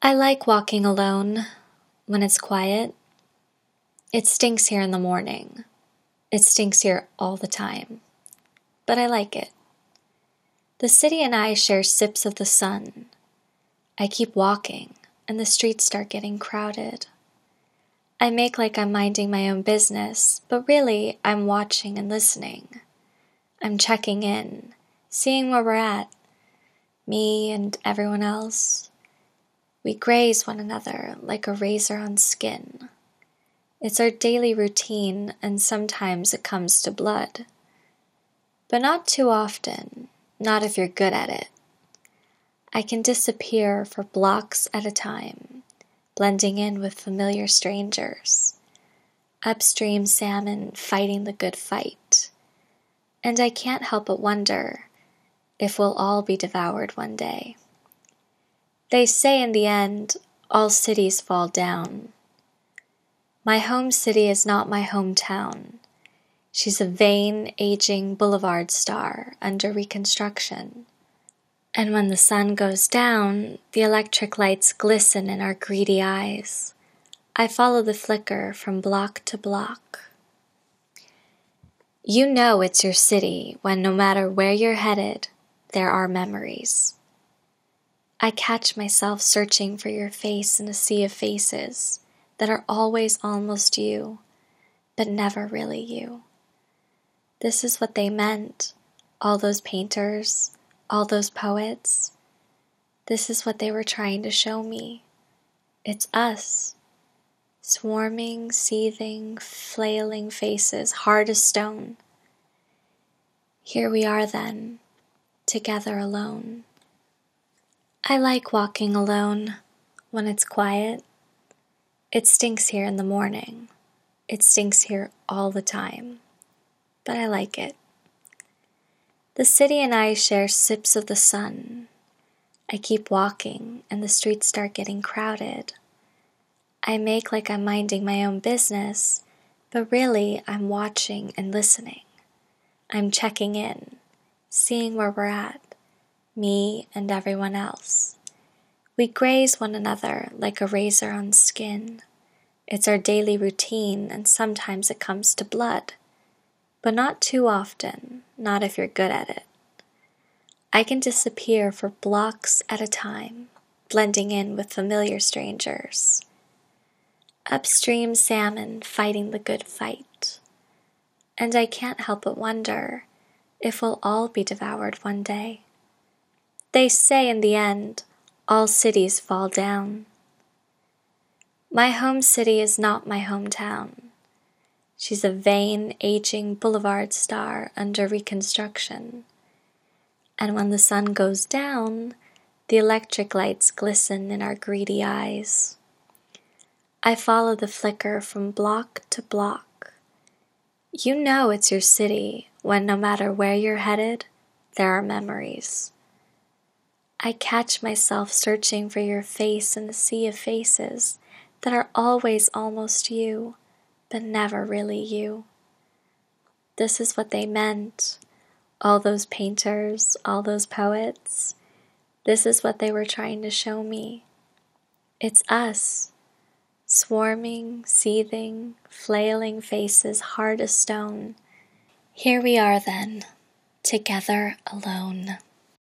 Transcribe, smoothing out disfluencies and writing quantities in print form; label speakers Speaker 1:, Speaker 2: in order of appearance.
Speaker 1: I like walking alone when it's quiet. It stinks here in the morning. It stinks here all the time. But I like it. The city and I share sips of the sun. I keep walking, and the streets start getting crowded. I make like I'm minding my own business, but really I'm watching and listening. I'm checking in, seeing where we're at, me and everyone else. We graze one another like a razor on skin. It's our daily routine, and sometimes it comes to blood. But not too often, not if you're good at it. I can disappear for blocks at a time, blending in with familiar strangers. Upstream salmon fighting the good fight. And I can't help but wonder if we'll all be devoured one day. They say in the end, all cities fall down. My home city is not my hometown. She's a vain, aging boulevard star under reconstruction. And when the sun goes down, the electric lights glisten in our greedy eyes. I follow the flicker from block to block. You know it's your city when no matter where you're headed, there are memories. I catch myself searching for your face in a sea of faces that are always almost you, but never really you. This is what they meant, all those painters, all those poets. This is what they were trying to show me. It's us. Swarming, seething, flailing faces, hard as stone. Here we are then, together alone. I like walking alone when it's quiet. It stinks here in the morning. It stinks here all the time. But I like it. The city and I share sips of the sun. I keep walking, and the streets start getting crowded. I make like I'm minding my own business, but really I'm watching and listening. I'm checking in, seeing where we're at, me and everyone else. We graze one another like a razor on skin. It's our daily routine, and sometimes it comes to blood. But not too often, not if you're good at it. I can disappear for blocks at a time, blending in with familiar strangers. Upstream salmon fighting the good fight. And I can't help but wonder if we'll all be devoured one day. They say in the end, all cities fall down. My home city is not my hometown. She's a vain, aging boulevard star under reconstruction. And when the sun goes down, the electric lights glisten in our greedy eyes. I follow the flicker from block to block. You know it's your city when no matter where you're headed, there are memories. I catch myself searching for your face in a sea of faces that are always almost you, but never really you. This is what they meant, all those painters, all those poets. This is what they were trying to show me. It's us. Swarming, seething, flailing faces hard as stone. Here we are then, together alone.